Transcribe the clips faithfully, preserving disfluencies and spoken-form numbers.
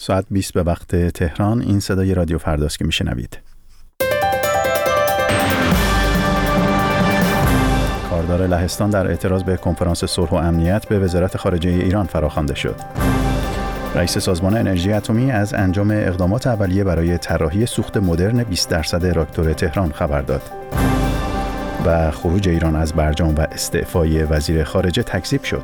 ساعت بیست به وقت تهران. این صدای رادیو فرداست که میشنوید. کاردار لهستان در اعتراض به کنفرانس صلح و امنیت به وزارت خارجه ایران فراخوانده شد. رئیس سازمان انرژی اتمی از انجام اقدامات اولیه برای طراحی سوخت مدرن بیست درصد راکتور تهران خبر داد. و خروج ایران از برجام و استعفای وزیر خارجه تکذیب شد.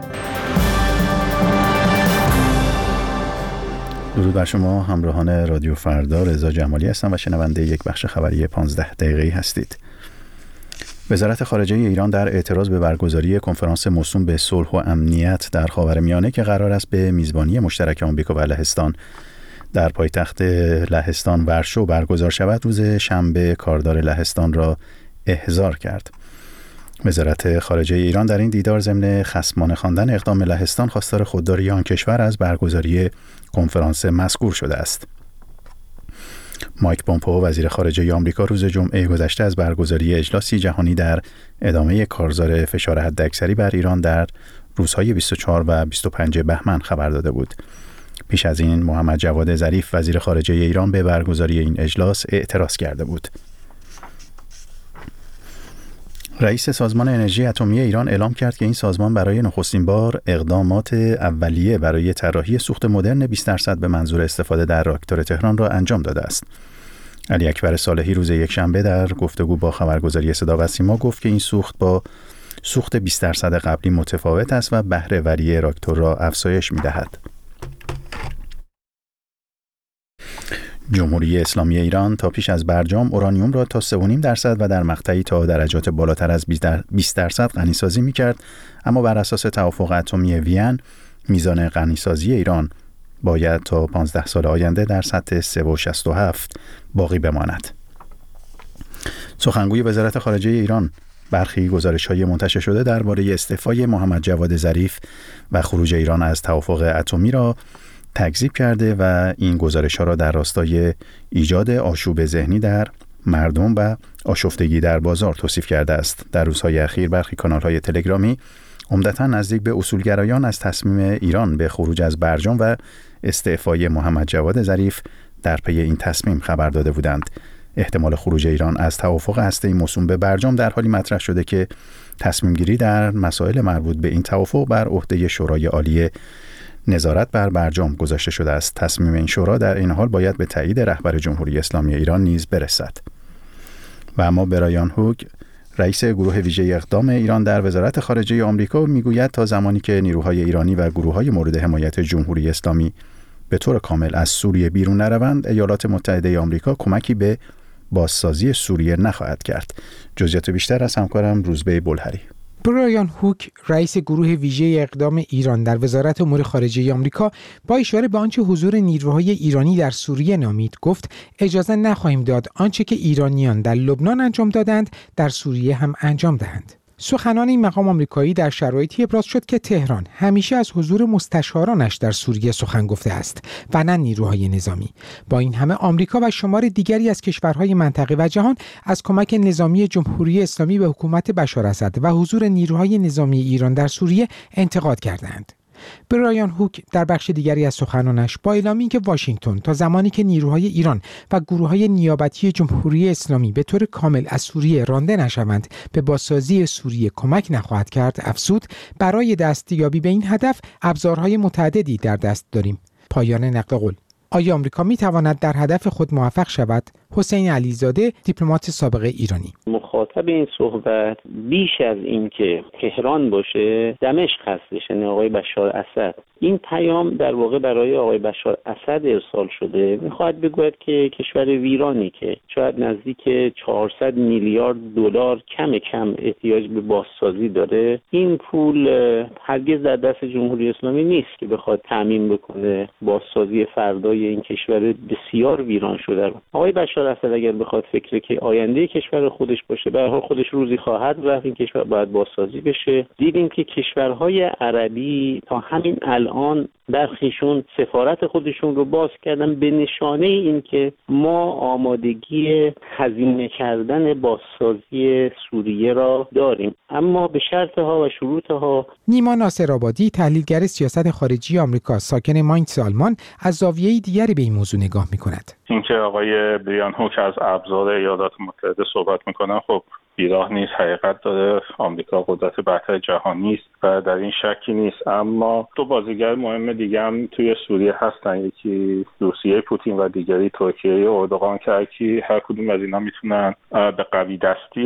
درود بر شما همراهان رادیو فردا، رضا جمالی هستم و شنونده یک بخش خبری پانزده دقیقه‌ای هستید. وزارت خارجه ایران در اعتراض به برگزاری کنفرانس موسوم به صلح و امنیت در خاورمیانه که قرار است به میزبانی مشترک آمریکا و لهستان در پایتخت لهستان ورشو برگزار شود، روز شنبه کاردار لهستان را احضار کرد. وزارت خارجه ایران در این دیدار ضمن خصمانه خواندن اقدام لهستان خواستار خودداری آن کشور از برگزاری کنفرانس مذکور شده است. مایک پومپئو وزیر خارجه آمریکا روز جمعه گذشته از برگزاری اجلاسی جهانی در ادامه کارزار فشار حداکثری بر ایران در روزهای بیست و چهار و بیست و پنج بهمن خبر داده بود. پیش از این محمد جواد ظریف وزیر خارجه ایران به برگزاری این اجلاس اعتراض کرده بود. رئیس سازمان انرژی اتمی ایران اعلام کرد که این سازمان برای نخستین بار اقدامات اولیه برای طراحی سوخت مدرن بیست درصد به منظور استفاده در راکتور تهران را انجام داده است. علی اکبر صالحی روز یکشنبه در گفتگو با خبرگزاری صدا و سیما گفت که این سوخت با سوخت بیست درصد قبلی متفاوت است و بهره وری راکتور را افزایش می‌دهد. جمهوری اسلامی ایران تا پیش از برجام اورانیوم را تا سه و نیم درصد و در مقطعی تا درجات بالاتر از بیست درصد غنی‌سازی می‌کرد، اما بر اساس توافق اتمی وین میزان غنی‌سازی ایران باید تا پانزده سال آینده در سطح سه و شصت و هفت باقی بماند. سخنگوی وزارت خارجه ایران برخی گزارش‌های منتشر شده درباره استعفای محمد جواد ظریف و خروج ایران از توافق اتمی را تکذیب کرده و این گزارش‌ها را در راستای ایجاد آشوب ذهنی در مردم و آشفتگی در بازار توصیف کرده است. در روزهای اخیر برخی کانال‌های تلگرامی عمدتاً نزدیک به اصولگرایان از تصمیم ایران به خروج از برجام و استعفای محمد جواد ظریف در پی این تصمیم خبر داده بودند. احتمال خروج ایران از توافق هسته‌ای موسوم به برجام در حالی مطرح شده که تصمیم گیری در مسائل مربوط به این توافق بر عهده شورای عالی نظارت بر برجام گذاشته شده است. تصمیم این شورا در این حال باید به تایید رهبر جمهوری اسلامی ایران نیز برسد. و اما برایان هوگ رئیس گروه ویژه اقدام ایران در وزارت خارجه آمریکا میگوید تا زمانی که نیروهای ایرانی و گروه‌های مورد حمایت جمهوری اسلامی به طور کامل از سوریه بیرون نروند، ایالات متحده آمریکا کمکی به بازسازی سوریه نخواهد کرد. جزئیات بیشتر از همکارم روزبه بلهری. برایان هوک رئیس گروه ویژه اقدام ایران در وزارت امور خارجه آمریکا با اشاره به آنچه حضور نیروهای ایرانی در سوریه نامید گفت اجازه نخواهیم داد آنچه که ایرانیان در لبنان انجام دادند در سوریه هم انجام دهند. سخنان این مقام آمریکایی در شرایطی ابراز شد که تهران همیشه از حضور مستشارانش در سوریه سخن گفته است و نه نیروهای نظامی. با این همه آمریکا و شمار دیگری از کشورهای منطقه و جهان از کمک نظامی جمهوری اسلامی به حکومت بشار اسد و حضور نیروهای نظامی ایران در سوریه انتقاد کردند. برایان هوک در بخش دیگری از سخنانش با اعلام اینکه واشنگتن تا زمانی که نیروهای ایران و گروه‌های نیابتی جمهوری اسلامی به طور کامل از سوریه رانده نشوند به بازسازی سوریه کمک نخواهد کرد، افزود برای دستیابی به این هدف ابزارهای متعددی در دست داریم. پایان نقل قول. آیا آمریکا می تواند در هدف خود موفق شود؟ حسین علیزاده، دیپلمات سابق ایرانی: مخاطب این صحبت بیش از این که تهران باشه دمشق هستش، یعنی آقای بشار اسد. این پیام در واقع برای آقای بشار اسد ارسال شده. میخواد بگوید که کشور ویرانی که شاید نزدیک چهارصد میلیارد دلار کم کم احتیاج به بازسازی داره، این پول هرگز در دست جمهوری اسلامی نیست که بخواد تامین بکنه بازسازی فردای این کشور بسیار ویران شده رو. آقای بشار اسد اگر بخواد فکر که آینده کشور خودش باشه باشه. به هر حال خودش روزی خواهد رفت، این کشور باید بازسازی بشه. دیدیم که کشورهای عربی تا همین الان برخیشون سفارت خودشون رو باز کردن به نشانه این که ما آمادگی هزینه کردن بازسازی سوریه را داریم، اما به شرطها و شروطها. نیما ناصرآبادی، تحلیلگر سیاست خارجی آمریکا، ساکن ماینتس آلمان، از زاویه دیگری به این موضوع نگاه می‌کند. اینکه آقای بریان هوک از ابزار ایالات متحده صحبت می‌کنن، خب بیراه نیست، حقیقت داره. آمریکا قدرت برتر جهانی است و در این شکی نیست. اما دو بازیگر مهم دیگه هم توی سوریه هستن، یکی روسیه پوتین و دیگری ترکیه اردوغان، که هرکی هر کدوم از اینا میتونن به قوی دستی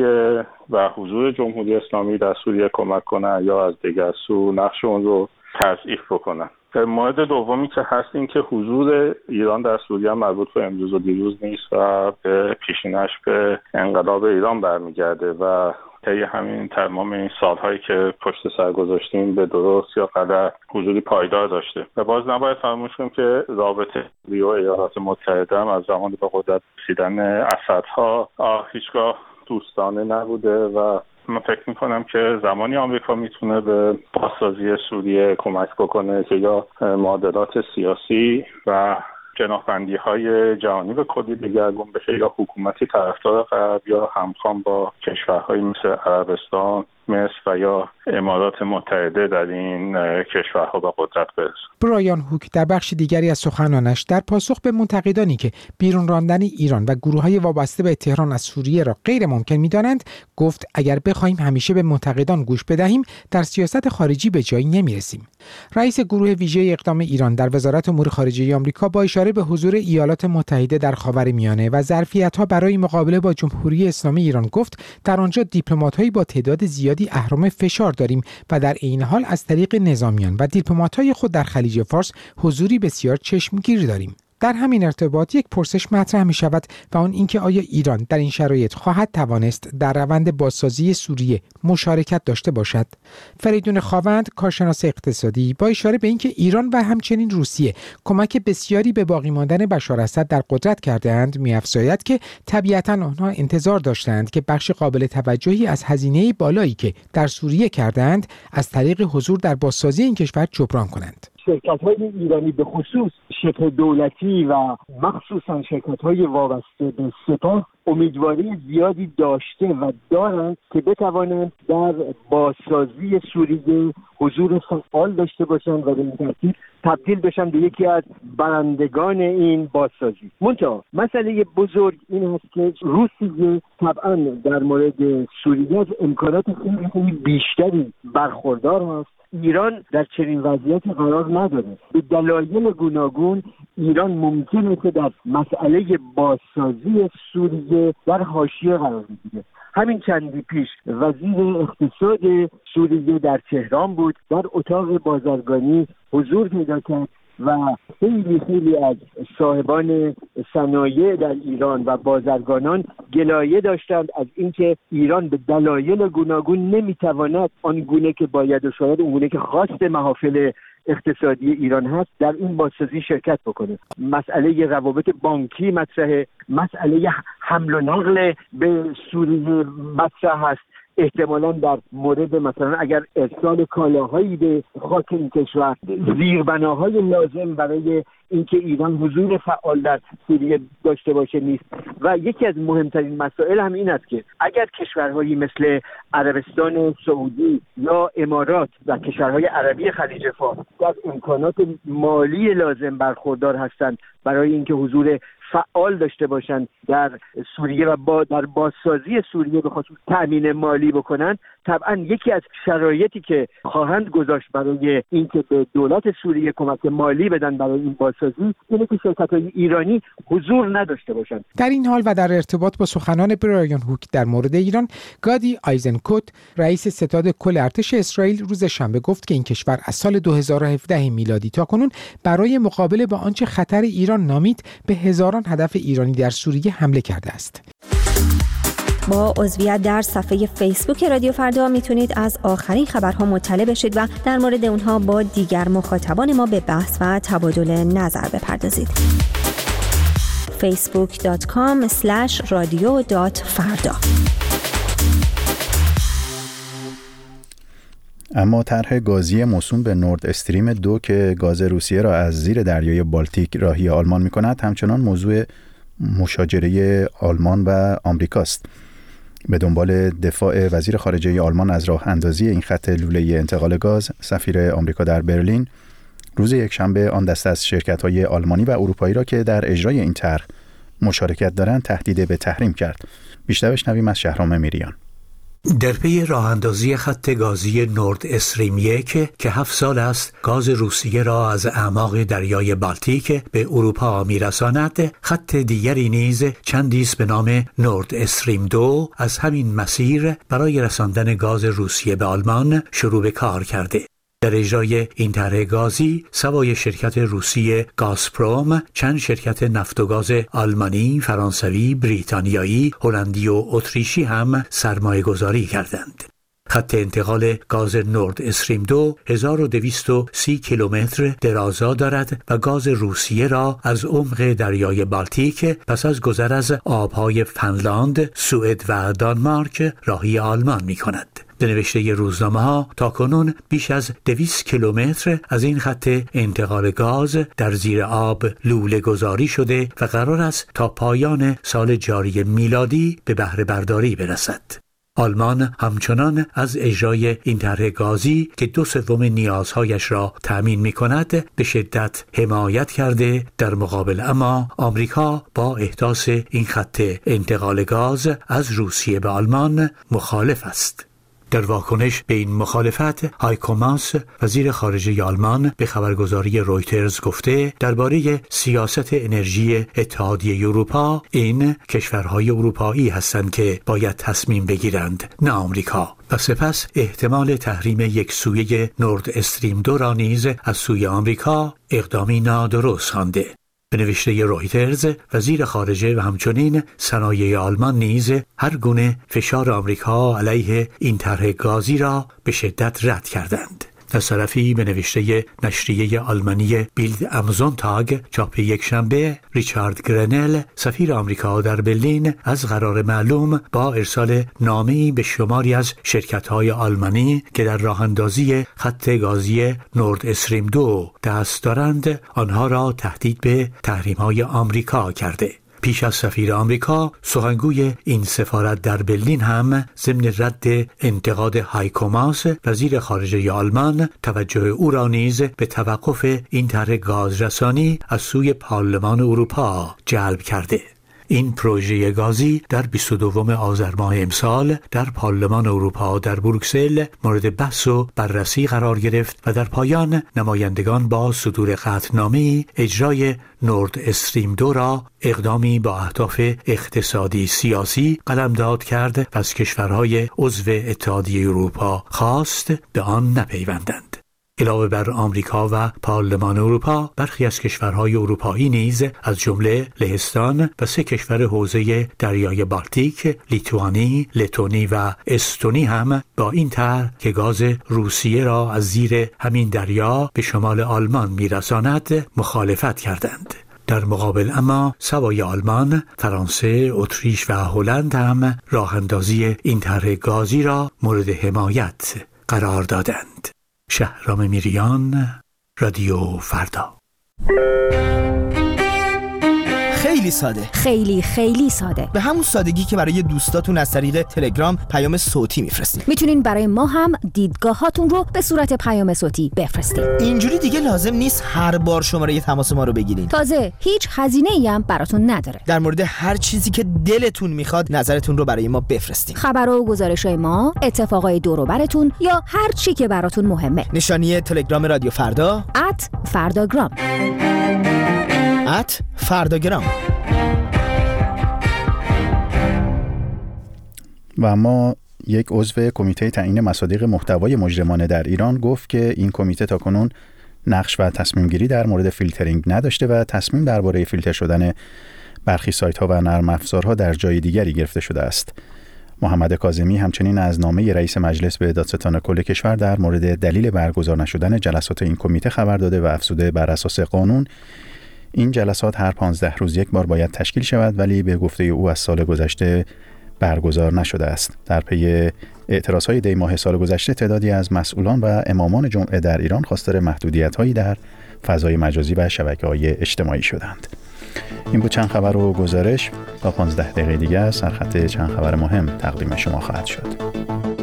و حضور جمهوری اسلامی در سوریه کمک کنن یا از دیگر سو نقش اون رو تضعیف بکنن. مورد دومی که هست این که حضور ایران در سوریه مربوط به امروز و دیروز نیست و به پیشینش به انقلاب ایران برمیگرده و طی همین تمام این سالهایی که پشت سر گذاشتیم به درست یا غلط حضوری پایدار داشته. و باز نباید فراموش کنیم که رابطه سوریه و ایالات متحده هم از زمان به قدرت رسیدن اسدها هیچگاه دوستانه نبوده و من فکر میکنم که زمانی آمریکا میتونه به بازسازی سوریه کمک بکنه که یا معادلات سیاسی و جناح‌بندی‌های جهانی به کلی دگرگون بشه یا حکومتی طرفدار غرب یا همخوان با کشورهای مثل عربستان، مصر و یا امارات متحده در این کشورها به قدرت برسه. برایان هوک در بخش دیگری از سخنانش در پاسخ به منتقدانی که بیرون راندن ایران و گروه‌های وابسته به تهران از سوریه را غیر ممکن می‌دانند، گفت اگر بخوایم همیشه به منتقدان گوش بدهیم در سیاست خارجی به جایی نمی‌رسیم. رئیس گروه ویژه اقدام ایران در وزارت امور خارجه آمریکا با اشاره به حضور ایالات متحده در خاورمیانه و ظرفیت‌ها برای مقابله با جمهوری اسلامی ایران گفت در آنجا دیپلمات‌هایی با تعداد زیادی اهرم فشار داریم و در این حال از طریق نظامیان و دیپلمات‌های خود در خلیج فارس حضوری بسیار چشمگیر داریم. در همین ارتباط یک پرسش مطرح می شود و آن اینکه آیا ایران در این شرایط خواهد توانست در روند بازسازی سوریه مشارکت داشته باشد؟ فریدون خاوند، کارشناس اقتصادی، با اشاره به اینکه ایران و همچنین روسیه کمک بسیاری به باقی ماندن بشار اسد در قدرت کرده‌اند، می‌افزاید که طبیعتاً آنها انتظار داشتند که بخش قابل توجهی از هزینه بالایی که در سوریه کردند از طریق حضور در بازسازی این کشور جبران کنند. شرکت‌های ایرانی به خصوص شبه دولتی و مخصوصاً شرکت‌های وابسته به سپاه امیدواری زیادی داشته و دارند که بتوانند در بازسازی سوریه حضور فعال داشته باشند و به این ترتیب تبدیل بشن به یکی از برندگان این بازسازی. منتها مسئله بزرگ این هست که روسیه طبعاً در مورد سوریه از امکانات خیلی بیشتری برخوردار هست. ایران در چنین وضعیتی قرار نداره. به دلایل گوناگون ایران ممکنه که در مسئله بازسازی سوریه در حاشیه قرار بگیره. همین چندی پیش وزیر اقتصاد سوریه در تهران بود، در اتاق بازرگانی حضور پیدا کرد و خیلی خیلی از صاحبان صنایع در ایران و بازرگانان گلایه داشتند از اینکه ایران به دلایل گوناگون نمیتواند آن گونه که باید و شاید اون گونه که خواست محافل اقتصادی ایران هست در این بازسازی شرکت بکنه. مسئله روابط بانکی مطرحه، مسئله حمل و نقل به سوریه مطرح هست. احتمالاً در مورد مثلا اگر ارسال کالاهایی به خاک این کشور، زیربناهای لازم برای اینکه ایران حضور فعال در سوریه داشته باشه نیست. و یکی از مهمترین مسائل هم این است که اگر کشورهایی مثل عربستان سعودی یا امارات و کشورهای عربی خلیج فارس در امکانات مالی لازم برخوردار هستند برای اینکه حضور فعال داشته باشند در سوریه و با در بازسازی سوریه به خصوص تأمین مالی بکنند، طبعا یکی از شرایطی که خواهند گذاشت برای اینکه به دولت سوریه کمک مالی بدن برای این بازسازی اینه که شرکت‌های ایرانی حضور نداشته باشند. در این حال و در ارتباط با سخنان برایان هوک در مورد ایران، گادی آیزنکوت، رئیس ستاد کل ارتش اسرائیل، روز شنبه گفت که این کشور از سال دو هزار و هفده میلادی تا کنون برای مقابله با آنچه خطر ایران نامید به هزاران هدف ایرانی در سوریه حمله کرده است. با عضویت در صفحه فیسبوک رادیو فردا میتونید از آخرین خبرها مطلع بشید و در مورد اونها با دیگر مخاطبان ما به بحث و تبادل نظر بپردازید. فیسبوک دات کام اسلش رادیو دات فردا اما طرح گازی موسوم به نورد استریم دو که گاز روسیه را از زیر دریای بالتیک راهی آلمان می کند همچنان موضوع مشاجره آلمان و آمریکاست. به دنبال دفاع وزیر خارجه آلمان از راه اندازی این خط لوله انتقال گاز، سفیر آمریکا در برلین روز یکشنبه آن دسته از شرکت‌های آلمانی و اروپایی را که در اجرای این طرح مشارکت دارند تهدید به تحریم کرد. بیشتر بشنویم از شهرام میریان. در پی راه اندازی خط گازی نورد استریم یک که هفت سال است گاز روسیه را از اعماق دریای بالتیک به اروپا میرساند، خط دیگری نیز چندی است به نام نورد استریم دو از همین مسیر برای رساندن گاز روسیه به آلمان شروع به کار کرده. در اجرای این طرح گازی سوای شرکت روسی گازپروم چند شرکت نفت و گاز آلمانی، فرانسوی، بریتانیایی، هلندی و اتریشی هم سرمایه گذاری کردند. خط انتقال گاز نورد استریم دو هزار و دویست و سی کیلومتر درازا دارد و گاز روسیه را از عمق دریای بالتیک پس از گذر از آبهای فنلاند، سوئد و دانمارک راهی آلمان می کند. به نوشته روزنامه ها تا کنون بیش از دویست کیلومتر از این خط انتقال گاز در زیر آب لوله گذاری شده و قرار است تا پایان سال جاری میلادی به بهره برداری برسد. آلمان همچنان از اجرای این طرح گازی که دو سوم نیازهایش را تأمین می کند به شدت حمایت کرده، در مقابل اما آمریکا با احداث این خط انتقال گاز از روسیه به آلمان مخالف است. در واکنش به این مخالفت، هایکو ماس وزیر خارجه آلمان به خبرگزاری رویترز گفته درباره سیاست انرژی اتحادیه اروپا این کشورهای اروپایی هستند که باید تصمیم بگیرند، نه آمریکا، و سپس احتمال تحریم یک سویه نورد استریم دو را نیز از سوی آمریکا اقدامی نادرست خوانده. به نوشته رویترز وزیر خارجه و همچنین صنایع آلمان نیز هر گونه فشار آمریکا علیه این طرح گازی را به شدت رد کردند. از طرفی به نوشته نشریه آلمانی بیلد امزون تاگ چاپ یک شنبه، ریچارد گرنل سفیر آمریکا در برلین از قرار معلوم با ارسال نامه‌ای به شماری از شرکت‌های آلمانی که در راه اندازی خط گازی نورد استریم دو دست دارند آنها را تهدید به تحریم‌های آمریکا کرده. پیش از سفیر آمریکا، سخنگوی این سفارت در برلین هم ضمن رد انتقاد هایکو ماس وزیر خارجه آلمان توجه او را نیز به توقف این طرح گازرسانی از سوی پارلمان اروپا جلب کرده. این پروژه گازی در بیست و دوم آذر ماه امسال در پارلمان اروپا در بروکسل مورد بحث و بررسی قرار گرفت و در پایان نمایندگان با صدور قطعنامه‌ای اجرای نورد استریم دو را اقدامی با اهداف اقتصادی سیاسی قلمداد کرد و از کشورهای عضو اتحادیه اروپا خواست به آن نپیوندند. علاوه بر آمریکا و پارلمان اروپا، برخی از کشورهای اروپایی نیز از جمله لهستان و سه کشور حوزه دریای بالتیک، لیتوانی، لتونی و استونی هم با این طرح که گاز روسیه را از زیر همین دریا به شمال آلمان میرساند مخالفت کردند. در مقابل اما سوای آلمان، فرانسه، اتریش و هلند هم راه اندازی این طرح گازی را مورد حمایت قرار دادند. شهرام میریان، رادیو فردا. خیلی ساده، خیلی خیلی ساده، به همون سادگی که برای دوستاتون از طریق تلگرام پیام صوتی میفرستین. میتونین برای ما هم دیدگاهاتون رو به صورت پیام صوتی بفرستین. اینجوری دیگه لازم نیست هر بار شماره تماس ما رو بگیرین. تازه هیچ هزینه‌ای هم براتون نداره. در مورد هر چیزی که دلتون میخواد نظرتون رو برای ما بفرستین. خبر و گزارش‌های ما، اتفاقای دور و براتون یا هر چی که براتون مهمه. نشانی تلگرام رادیو فردا ات فرداگرام ات فرداگرام. و اما یک عضو کمیته تعیین مصادیق محتوای مجرمانه در ایران گفت که این کمیته تاکنون نقش و تصمیم گیری در مورد فیلترینگ نداشته و تصمیم درباره فیلتر شدن برخی سایت ها و نرم افزارها در جای دیگری گرفته شده است. محمد کاظمی همچنین از نامه رئیس مجلس به دادستان کل کشور در مورد دلیل برگزار نشدن جلسات این کمیته خبر داده و افزوده بر اساس قانون این جلسات هر پانزده روز یک بار باید تشکیل شود، ولی به گفته او از سال گذشته برگزار نشده است. در پی اعتراضهای دی ماه سال گذشته تعدادی از مسئولان و امامان جمعه در ایران خواستار محدودیت‌هایی در فضای مجازی و شبکه‌های اجتماعی شدند. این بود چند خبر و گزارش. تا پانزده دقیقه دیگه سرخط چند خبر مهم تقدیم شما خواهد شد.